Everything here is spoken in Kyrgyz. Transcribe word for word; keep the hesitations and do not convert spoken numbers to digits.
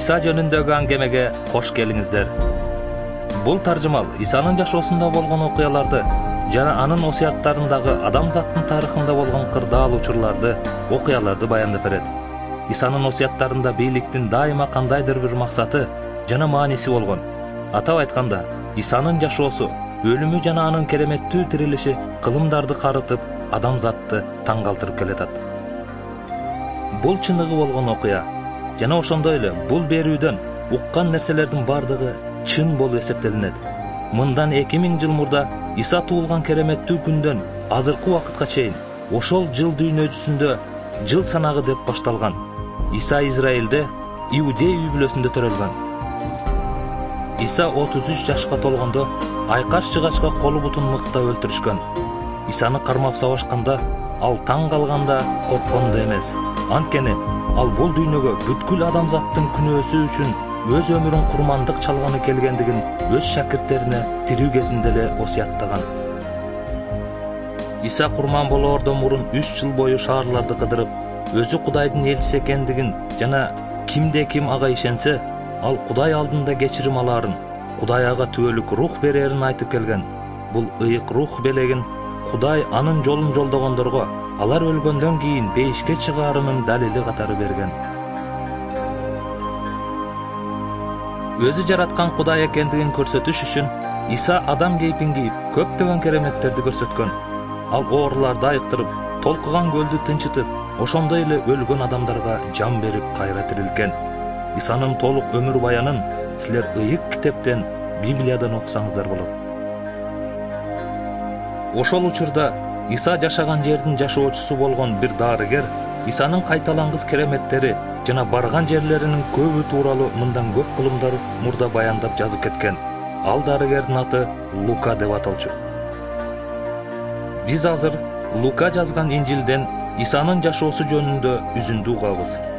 Иса жөнүндөгү аңгемеге кош келиңиздер. Бул таржымал Исанын жашоосунда болгон окуяларды жана анын осуяттарындагы адамзаттын тарыхында болгон кырдаал учурларды, окуяларды баяндап берет. Исанын осуяттарында бийликтин дайыма кандайдыр бир максаты жана мааниси болгон. Атап айтканда, Исанын жашоосу, өлүмү жана анын кереметтүү тирилиши кылымдарды карытып, адамзатты таң калтырып келатат. Бул чыныгы болгон окуя. Жана ошондой эле бул берүүдөн уккан нерселердин бардыгы чын болуп эсептелинет. Мындан эки миң жыл мурда Иса туулган кереметтүү күндөн азыркы убакытка чейин ошол жыл дүйнөсүндө жыл санагы деп башталган. Иса Израилде, Иудей үй бүлөсүндө төрөлгөн. Иса отуз үч жашка толгондо айкаш жыгачка колу бутун мыктап өлтүрүшкөн. Исаны кармап сабашканда ал таң калганда, корккон да эмес. Анткени ал бул дүйнөгө бүткүл адамзаттын күнөөсү үчүн өз өмүрүн курмандык чалганы келгендигин өз шакирттерине тирүү кезинде эле осуяттаган. Иса курман болоордон мурун үч жыл бою шаарларды кыдырып, өзү Кудайдын элчиси экендигин жана кимде ким ага ишенсе, ал Кудай алдында кечирим алаарын, Кудай ага түбөлүк рух берерин айтып келген. Бул ыйык рух белегин Кудай анын жолун жолдогондорго алар өлгөндөн кийин бейишке чыгаарынын далили катары берген. Өзү жараткан Кудай экендигин көрсөтүш үчүн Иса адам кейпин кийип, көптөгөн кереметтерди көрсөткөн. Ал ооруларды айыктырып, толкуган көлдү тынчытып, ошондой эле өлгөн адамдарга жан берип кайра тирилткен. Исанын толук өмүр баянын силер ыйык китептен, Библиядан окусаңыздар болот. Ошол учурда Иса жашаган жердин жашоочусу болгон бир дарыгер Исанын кайталангыс кереметтери жана барган жерлеринин көбү тууралуу мындан көп кылымдар мурда баяндап жазып кеткен. Ал дарыгердин аты Лука деп аталчу. Биз азыр Лука жазган Инжилден Исанын жашоосу жөнүндө үзүндү угабыз.